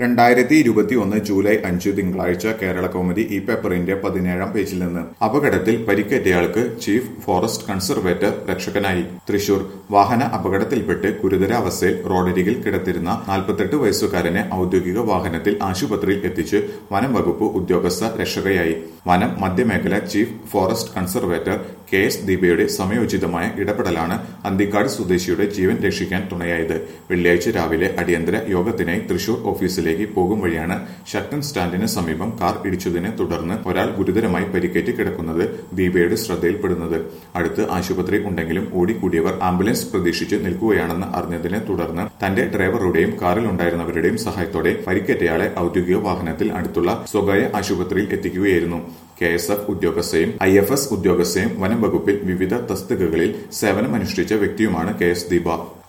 2021 July 5 തിങ്കളാഴ്ച കേരള കൗമുദി ഈ പേപ്പറിന്റെ 17-ാം പേജിൽ നിന്ന് അപകടത്തിൽ പരിക്കേറ്റയാൾക്ക് ചീഫ് ഫോറസ്റ്റ് കൺസർവേറ്റർ രക്ഷകനായി. തൃശൂർ വാഹന അപകടത്തിൽപ്പെട്ട് ഗുരുതരാവസ്ഥയിൽ റോഡരികിൽ കിടത്തിരുന്ന 48 വയസ്സുകാരനെ ഔദ്യോഗിക വാഹനത്തിൽ ആശുപത്രിയിൽ എത്തിച്ച് വനം വകുപ്പ് ഉദ്യോഗസ്ഥ രക്ഷകയായി. വനം മധ്യമേഖല ചീഫ് ഫോറസ്റ്റ് കൺസർവേറ്റർ KS ദീപയുടെ സമയോചിതമായ ഇടപെടലാണ് അന്തിക്കാട് സ്വദേശിയുടെ ജീവൻ രക്ഷിക്കാൻ തുണയായത്. വെള്ളിയാഴ്ച രാവിലെ അടിയന്തര യോഗത്തിനായി തൃശൂർ ഓഫീസിലേക്ക് പോകും വഴിയാണ് ഷട്ടൺ സ്റ്റാൻഡിന് സമീപം കാർ ഇടിച്ചതിനെ തുടർന്ന് ഒരാൾ ഗുരുതരമായി പരിക്കേറ്റ് കിടക്കുന്നത് ദീപയുടെ ശ്രദ്ധയിൽപ്പെടുന്നത്. അടുത്ത് ആശുപത്രി ഉണ്ടെങ്കിലും ഓടിക്കൂടിയവർ ആംബുലൻസ് പ്രതീക്ഷിച്ച് നിൽക്കുകയാണെന്ന് അറിഞ്ഞതിനെ തുടർന്ന് തന്റെ ഡ്രൈവറുടെയും കാറിലുണ്ടായിരുന്നവരുടെയും സഹായത്തോടെ പരിക്കേറ്റയാളെ ഔദ്യോഗിക വാഹനത്തിൽ അടുത്തുള്ള സ്വകാര്യ ആശുപത്രിയിൽ എത്തിക്കുകയായിരുന്നു. KSF ഉദ്യോഗസ്ഥയും IFS ഉദ്യോഗസ്ഥയും വനം വകുപ്പിൽ വിവിധ തസ്തികകളിൽ സേവനമനുഷ്ഠിച്ച വ്യക്തിയുമാണ് KS ദീപ.